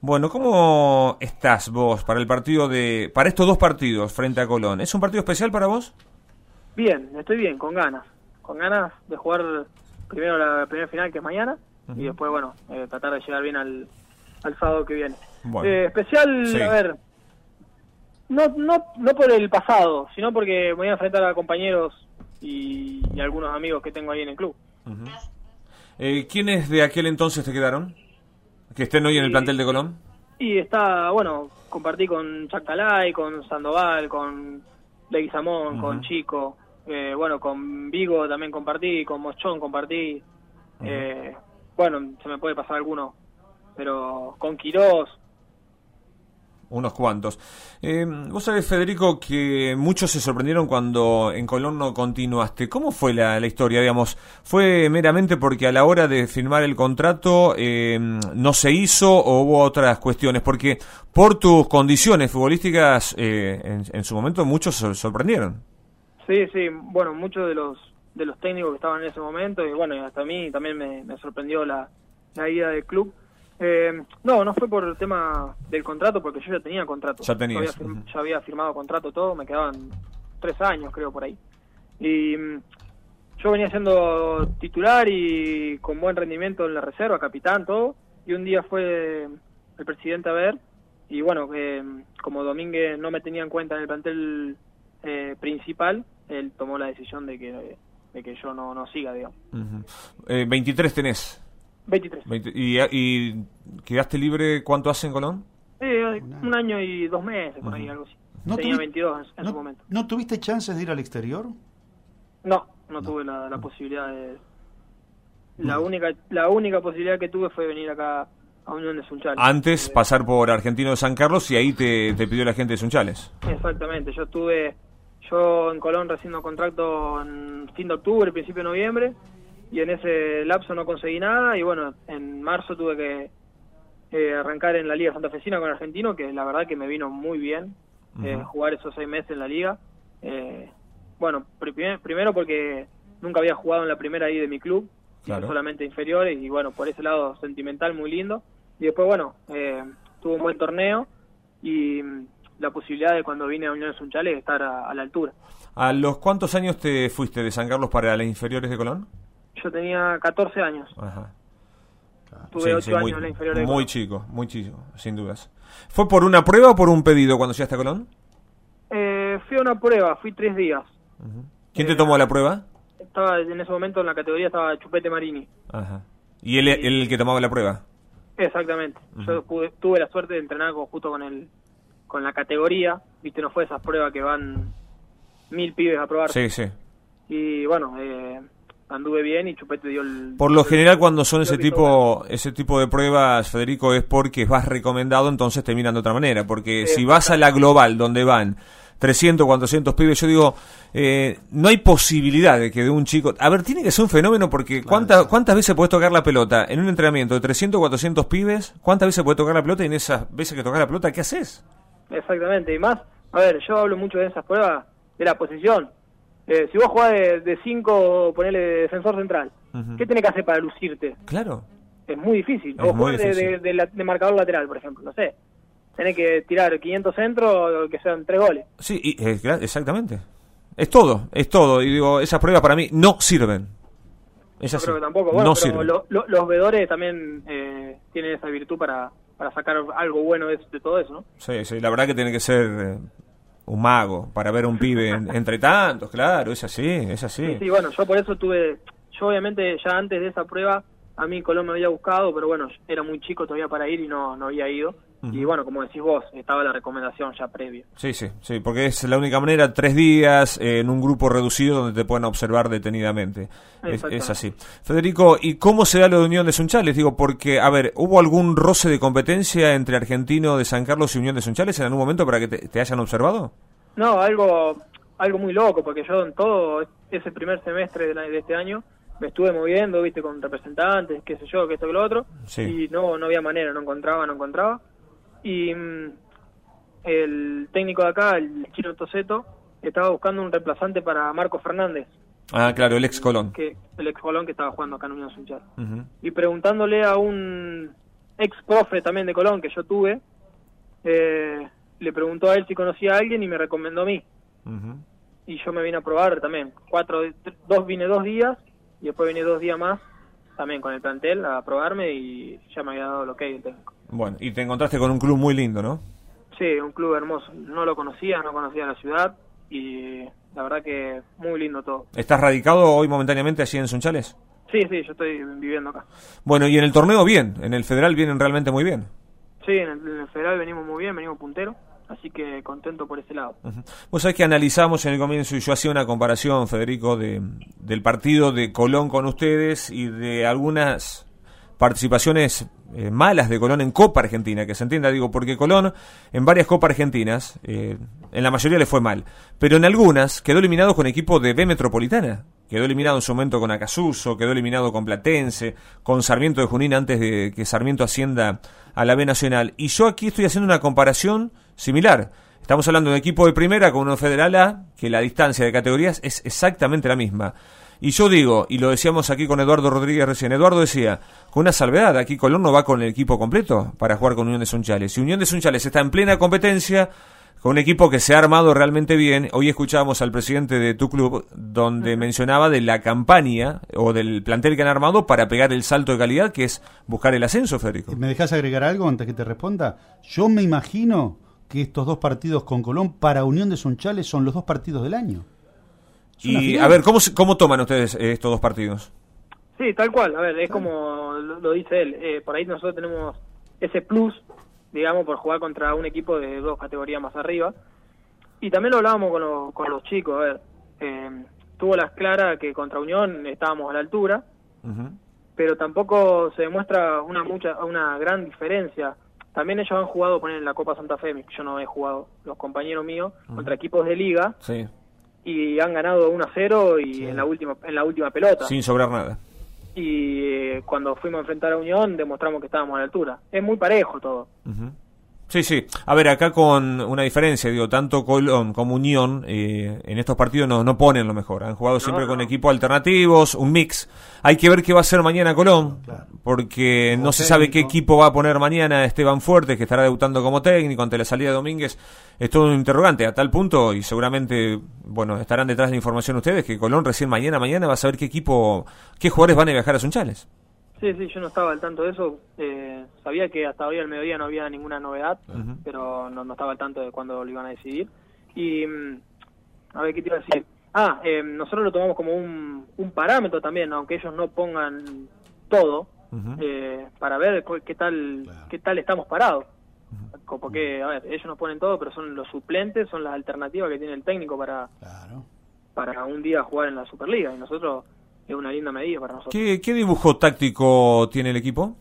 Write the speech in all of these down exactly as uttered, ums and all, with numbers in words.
Bueno, ¿cómo estás vos para el partido de, para estos dos partidos frente a Colón? ¿Es un partido especial para vos? Bien, estoy bien, con ganas. Con ganas de jugar primero la primera final, que es mañana, uh-huh. y después, bueno, eh, tratar de llegar bien al, al sábado que viene. Bueno. Eh, especial, sí. a ver, no, no, no por el pasado, sino porque me voy a enfrentar a compañeros y, y algunos amigos que tengo ahí en el club. Uh-huh. eh, ¿Quiénes de aquel entonces te quedaron? ¿Que estén hoy en el plantel de Colón? Y está, bueno, compartí con Chactalay, con Sandoval, con Leguizamón, uh-huh. con Chico, eh, bueno, con Vigo también compartí, con Moschón compartí, uh-huh. eh, bueno, se me puede pasar alguno, pero con Quirós. Unos cuantos. Eh, vos sabés, Federico, que muchos se sorprendieron cuando en Colón no continuaste. ¿Cómo fue la, la historia, digamos? ¿Fue meramente porque a la hora de firmar el contrato eh, no se hizo o hubo otras cuestiones? Porque por tus condiciones futbolísticas, eh, en, en su momento muchos se sorprendieron. Sí, sí, bueno, muchos de los de los técnicos que estaban en ese momento, y bueno, hasta a mí también me, me sorprendió la, la ida del club. Eh, no, no fue por el tema del contrato, porque yo ya tenía contrato. Ya tenías. Yo había, firm, ya había firmado contrato, todo, me quedaban tres años, creo, por ahí. Y um, yo venía siendo titular y con buen rendimiento en la reserva, capitán, todo. Y un día fue el presidente a ver, y bueno, eh, como Domínguez no me tenía en cuenta en el plantel eh, principal, él tomó la decisión de que, de que yo no, no siga, digamos. Uh-huh. eh, veintitrés tenés. veintitrés. veinte, y, ¿Y quedaste libre cuánto hace en Colón? Eh, un año y dos meses, por uh-huh. ahí, algo así. ¿No Tenía veintidós en, en no, su momento. ¿No tuviste chances de ir al exterior? No, no, no. tuve la, la posibilidad de... La, no. única, la única posibilidad que tuve fue venir acá a Unión de Sunchales. Antes, eh, pasar por Argentino de San Carlos y ahí te, te pidió la gente de Sunchales. Exactamente, yo estuve... Yo en Colón recién contrato en fin de octubre, principio de noviembre, y en ese lapso no conseguí nada, y bueno, en marzo tuve que eh, arrancar en la Liga Santafesina con Argentino, que la verdad que me vino muy bien uh-huh. eh, jugar esos seis meses en la Liga. Eh, bueno, pr- primero porque nunca había jugado en la primera ahí de mi club, claro. solamente inferiores, y bueno, por ese lado sentimental muy lindo. Y después, bueno, eh, tuve un buen torneo, y la posibilidad de cuando vine a Unión de Sunchales estar a, a la altura. ¿A los cuántos años te fuiste de San Carlos para las inferiores de Colón? Yo tenía catorce años. Ajá. Tuve sí, ocho sí, años muy, en la inferior de Muy Colón. chico, muy chico, sin dudas. ¿Fue por una prueba o por un pedido cuando llegaste a Colón? Eh, fui a una prueba, fui tres días. Uh-huh. ¿Quién eh, te tomó la prueba? Estaba en ese momento en la categoría estaba Chupete Marini. Ajá. ¿Y él, él el que tomaba la prueba? Exactamente. Uh-huh. Yo pude, tuve la suerte de entrenar con, justo con el con la categoría, viste, no fue esas pruebas que van mil pibes a probar. Sí, sí. Y bueno, eh, anduve bien y Chupete dio el... Por lo general cuando son ese tipo ese tipo de pruebas, Federico, es porque vas recomendado, entonces te miran de otra manera. Porque sí, si vas a la global, donde van trescientos, cuatrocientos pibes, yo digo, eh, no hay posibilidad de que de un chico... A ver, tiene que ser un fenómeno porque claro, ¿cuántas, sí. ¿cuántas veces puedes tocar la pelota en un entrenamiento de trescientos, cuatrocientos pibes? ¿Cuántas veces puedes tocar la pelota y en esas veces que tocas la pelota, qué haces? Exactamente, y más, a ver, yo hablo mucho de esas pruebas de la posición. Eh, si vos jugás de cinco, ponele defensor central, uh-huh. ¿qué tenés que hacer para lucirte? Claro. Es muy difícil. Es o muy jugás difícil. De, de, de, de marcador lateral, por ejemplo, no sé. Tenés que tirar quinientos centros, que sean tres goles. Sí, y, eh, exactamente. Es todo, es todo. Y digo, esas pruebas para mí no sirven. Es Yo así. creo que tampoco. Bueno, no pero sirven. Lo, lo, los vedores también eh, tienen esa virtud para, para sacar algo bueno de, de todo eso, ¿no? Sí, sí, la verdad que tiene que ser eh, un mago para ver a un pibe en, entre tantos, claro, es así, es así. Sí, sí, bueno, yo por eso tuve, yo obviamente ya antes de esa prueba, a mí Colón me había buscado, pero bueno, era muy chico todavía para ir y no, no había ido. Uh-huh. Y bueno, como decís vos, estaba la recomendación ya previa. Sí, sí, sí, porque es la única manera, tres días eh, en un grupo reducido donde te puedan observar detenidamente. Es, es así. Federico, ¿y cómo se da lo de Unión de Sunchales? Digo, porque, a ver, ¿hubo algún roce de competencia entre Argentino de San Carlos y Unión de Sunchales en algún momento para que te, te hayan observado? No, algo algo muy loco, porque yo en todo ese primer semestre de, la, de este año me estuve moviendo, viste, con representantes, qué sé yo, que esto que lo otro, sí. y no no había manera, no encontraba, no encontraba. Y mmm, el técnico de acá, el Chino Toseto, estaba buscando un reemplazante para Marcos Fernández. Ah, claro, el ex Colón. Que, el ex Colón que estaba jugando acá en Unión Sunchales. Uh-huh. Y preguntándole a un ex profe también de Colón que yo tuve, eh, le preguntó a él si conocía a alguien y me recomendó a mí. Uh-huh. Y yo me vine a probar también. Cuatro, dos vine dos días y después vine dos días más también con el plantel a probarme y ya me había dado el ok el técnico. Bueno, y te encontraste con un club muy lindo, ¿no? Sí, un club hermoso. No lo conocía, no conocía la ciudad y la verdad que muy lindo todo. ¿Estás radicado hoy momentáneamente allí en Sunchales? Sí, sí, yo estoy viviendo acá. Bueno, y en el torneo bien, en el federal vienen realmente muy bien. Sí, en el, en el federal venimos muy bien, venimos punteros. Así que contento por ese lado. Uh-huh. Vos sabés que analizamos en el comienzo y yo hacía una comparación, Federico, de del partido de Colón con ustedes y de algunas participaciones eh, malas de Colón en Copa Argentina, que se entienda, digo, porque Colón en varias Copas Argentinas, eh, en la mayoría le fue mal, pero en algunas quedó eliminado con equipo de B Metropolitana, quedó eliminado en su momento con Acasuso, quedó eliminado con Platense, con Sarmiento de Junín antes de que Sarmiento ascienda a la B Nacional, y yo aquí estoy haciendo una comparación similar. Estamos hablando de un equipo de primera con uno federal A, que la distancia de categorías es exactamente la misma. Y yo digo, y lo decíamos aquí con Eduardo Rodríguez recién, Eduardo decía, con una salvedad, aquí Colón no va con el equipo completo para jugar con Unión de Sunchales. Y Unión de Sunchales está en plena competencia con un equipo que se ha armado realmente bien. Hoy escuchábamos al presidente de tu club, donde mencionaba de la campaña o del plantel que han armado para pegar el salto de calidad, que es buscar el ascenso, Federico. ¿Me dejás agregar algo antes que te responda? Yo me imagino que estos dos partidos con Colón para Unión de Sunchales son los dos partidos del año. Y a ver, ¿cómo, ¿cómo toman ustedes eh, estos dos partidos? Sí, tal cual, a ver, es como lo, lo dice él, eh, por ahí nosotros tenemos ese plus, digamos, por jugar contra un equipo de dos categorías más arriba, y también lo hablábamos con, lo, con los chicos, a ver, eh, tuvo las claras que contra Unión estábamos a la altura, uh-huh. pero tampoco se demuestra una mucha una gran diferencia. También ellos han jugado, poner en la Copa Santa Fe, yo no he jugado, los compañeros míos, uh-huh. contra equipos de liga, sí. y han ganado uno a cero y sí. en la última en la última pelota. Sin sobrar nada. Y eh, cuando fuimos a enfrentar a Unión demostramos que estábamos a la altura. Es muy parejo todo. Uh-huh. Sí, sí. A ver, acá con una diferencia, digo, tanto Colón como Unión eh, en estos partidos no, no ponen lo mejor. Han jugado siempre no, no. con equipos alternativos, un mix. Hay que ver qué va a hacer mañana Colón, claro. porque como no se técnico. sabe qué equipo va a poner mañana Esteban Fuertes, que estará debutando como técnico ante la salida de Domínguez. Es todo un interrogante a tal punto, y seguramente, bueno, estarán detrás de la información ustedes, que Colón recién mañana, mañana va a saber qué equipo, qué jugadores van a viajar a Sunchales. Sí, sí, yo no estaba al tanto de eso. Eh, sabía que hasta hoy al mediodía no había ninguna novedad, uh-huh. pero no, no estaba al tanto de cuándo lo iban a decidir. Y, a ver, ¿qué te iba a decir? Ah, eh, nosotros lo tomamos como un, un parámetro también, aunque ellos no pongan todo, uh-huh. eh, para ver qué tal, claro. qué tal estamos parados. Uh-huh. Porque, a ver, ellos nos ponen todo, pero son los suplentes, son las alternativas que tiene el técnico para, claro. para un día jugar en la Superliga. Y nosotros... es una linda medida para nosotros. ¿Qué, qué dibujo táctico tiene el equipo?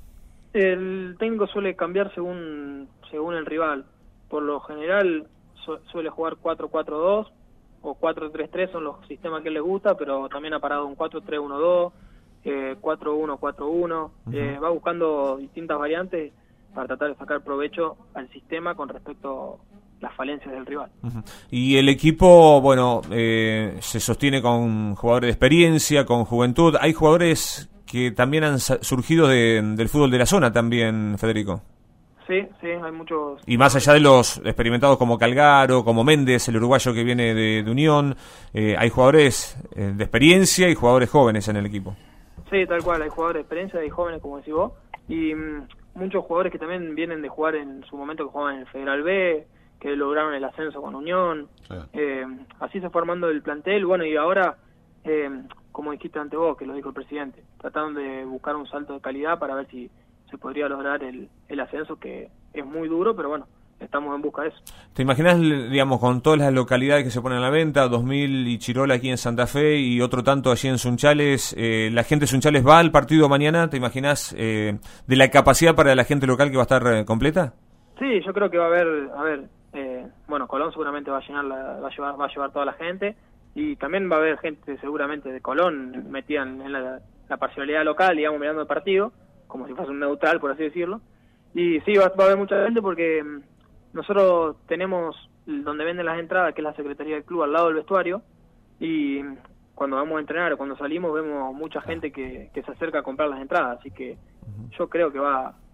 El técnico suele cambiar según según el rival. Por lo general su, suele jugar cuatro cuatro dos o cuatro tres tres, son los sistemas que le gusta, pero también ha parado un cuatro tres uno dos, eh, cuatro uno cuatro uno. Uh-huh. Eh, va buscando distintas variantes para tratar de sacar provecho al sistema con respecto las falencias del rival. Uh-huh. Y el equipo, bueno, eh, se sostiene con jugadores de experiencia, con juventud. Hay jugadores que también han surgido de, del fútbol de la zona también, Federico. Sí, sí, hay muchos. Y más allá de los experimentados como Calgaro, como Méndez, el uruguayo que viene de, de Unión, eh, hay jugadores eh, de experiencia y jugadores jóvenes en el equipo. Sí, tal cual, hay jugadores de experiencia y jóvenes, como decís vos, y mmm, muchos jugadores que también vienen de jugar en su momento, que jugaban en el Federal B, que lograron el ascenso con Unión. Sí. Eh, así se fue armando el plantel. Bueno, y ahora, eh, como dijiste ante vos, que lo dijo el presidente, trataron de buscar un salto de calidad para ver si se podría lograr el, el ascenso, que es muy duro, pero bueno, estamos en busca de eso. ¿Te imaginas, digamos, con todas las localidades que se ponen a la venta, dos mil y Chirola aquí en Santa Fe y otro tanto allí en Sunchales, eh, la gente de Sunchales va al partido mañana? ¿Te imaginas eh, de la capacidad para la gente local que va a estar eh, completa? Sí, yo creo que va a haber, a ver, eh, bueno, Colón seguramente va a llenar, la, va a llevar, va a llevar toda la gente, y también va a haber gente seguramente de Colón metida en, en la, la parcialidad local, digamos, mirando el partido, como si fuese un neutral, por así decirlo. Y sí, va, va a haber mucha gente porque nosotros tenemos donde venden las entradas, que es la Secretaría del Club, al lado del vestuario, y cuando vamos a entrenar o cuando salimos vemos mucha gente que, que se acerca a comprar las entradas, así que yo creo que va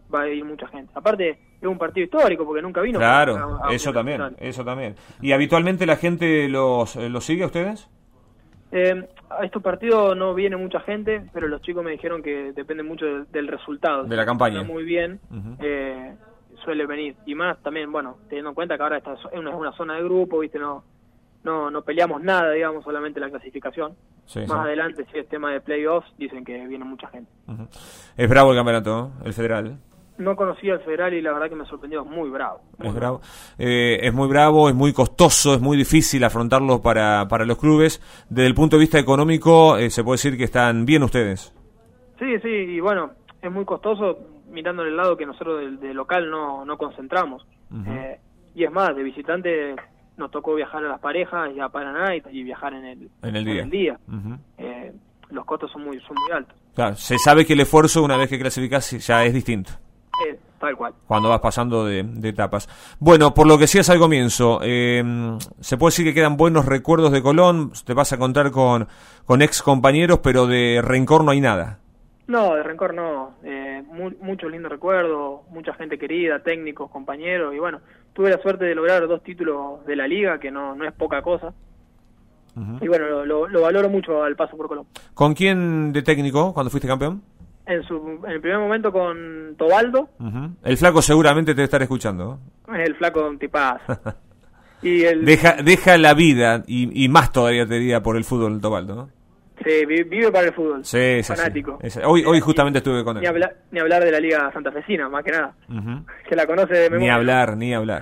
va a ir mucha gente. Aparte, es un partido histórico porque nunca vino. Claro, a, a eso también, nacional. eso también. ¿Y habitualmente la gente los, los sigue a ustedes? Eh, a estos partidos no viene mucha gente, pero los chicos me dijeron que depende mucho del, del resultado. De la campaña. Está muy bien, Uh-huh. eh, suele venir. Y más también, bueno, teniendo en cuenta que ahora esta es una, una zona de grupo, ¿viste? No, no, no peleamos nada, digamos, solamente la clasificación. Sí, Más sí. adelante, si es tema de playoffs, dicen que viene mucha gente. Uh-huh. Es bravo el campeonato, ¿no? El federal. No conocía el federal y la verdad que me sorprendió, es muy bravo. Muy Es bravo. Eh, es muy bravo, es muy costoso, es muy difícil afrontarlo para, para los clubes. Desde el punto de vista económico, eh, se puede decir que están bien ustedes. Sí, sí, y bueno, es muy costoso mirando el lado que nosotros del de local no, no concentramos. Uh-huh. Eh, y es más, de visitante nos tocó viajar a las parejas y a Paraná y, y viajar en el, En el día. En el día. Uh-huh. Eh, los costos son muy, son muy altos. Claro, se sabe que el esfuerzo, una vez que clasificás, ya es distinto. Eh, tal cual. Cuando vas pasando de, de etapas. Bueno, por lo que decías al comienzo, eh, se puede decir que quedan buenos recuerdos de Colón, te vas a contar con, con ex compañeros, pero de rencor no hay nada. No, de rencor no. Eh, mu muchos lindos recuerdos, mucha gente querida, técnicos, compañeros, y bueno, tuve la suerte de lograr dos títulos de la liga, que no, no es poca cosa. Uh-huh. Y bueno, lo, lo, lo valoro mucho al paso por Colón. ¿Con quién de técnico cuando fuiste campeón? En, su, en el primer momento con Tobaldo. Uh-huh. El flaco seguramente te debe estar escuchando. El flaco de un tipazo. Y el, deja, deja la vida, y, y más todavía te diría, por el fútbol, el Tobaldo, ¿no? Sí, vive para el fútbol. Sí, sí, fanático. Sí. Hoy, hoy justamente estuve con él. Ni, habla, ni hablar de la Liga Santafesina, más que nada. Uh-huh. Que la conoce de memoria. Ni hablar, ni hablar.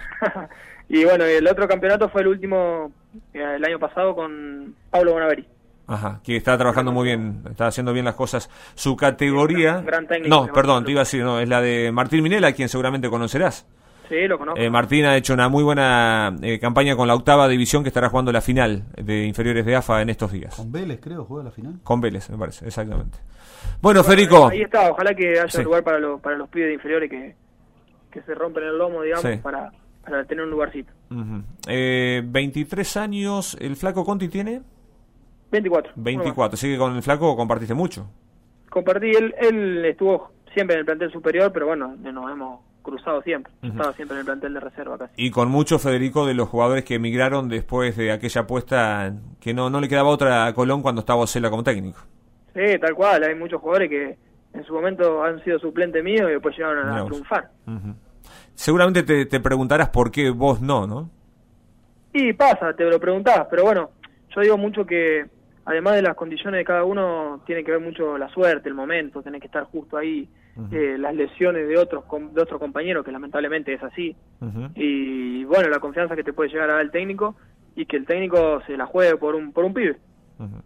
Y bueno, el otro campeonato fue el último, eh, el año pasado, con Pablo Bonaveri. Ajá, que está trabajando muy bien, está haciendo bien las cosas. Su categoría... Gran, gran técnico. No, perdón, te iba a decir, no, es la de Martín Minela, a quien seguramente conocerás. Sí, lo conozco. Eh, Martín ha hecho una muy buena eh, campaña con la octava división, que estará jugando la final de inferiores de A F A en estos días. Con Vélez, creo, juega la final. Con Vélez, me parece, exactamente. Bueno, bueno, Federico... Ahí está, ojalá que haya Sí. lugar para, lo, para los pibes de inferiores que, que se rompen el lomo, digamos, Sí. para, para tener un lugarcito. Uh-huh. eh, veintitrés años, ¿el flaco Conti tiene? veinticuatro. veinticuatro, así que con el flaco compartiste mucho. Compartí, él, él estuvo siempre en el plantel superior, pero bueno, nos hemos cruzado siempre. Uh-huh. Estaba siempre en el plantel de reserva casi. Y con mucho, Federico, de los jugadores que emigraron después de aquella apuesta, que no, no le quedaba otra a Colón cuando estaba Ocela como técnico. Sí, tal cual, hay muchos jugadores que en su momento han sido suplente mío y después llegaron a Mirá vos. triunfar. Uh-huh. Seguramente te, te preguntarás por qué vos no, ¿no? Y pasa, te lo preguntás, pero bueno, yo digo mucho que además de las condiciones de cada uno, tiene que ver mucho la suerte, el momento, tenés que estar justo ahí, uh-huh. eh, las lesiones de otros de otros compañeros, que lamentablemente es así, uh-huh. y bueno, la confianza que te puede llegar a dar el técnico, y que el técnico se la juegue por un por un pibe. Uh-huh.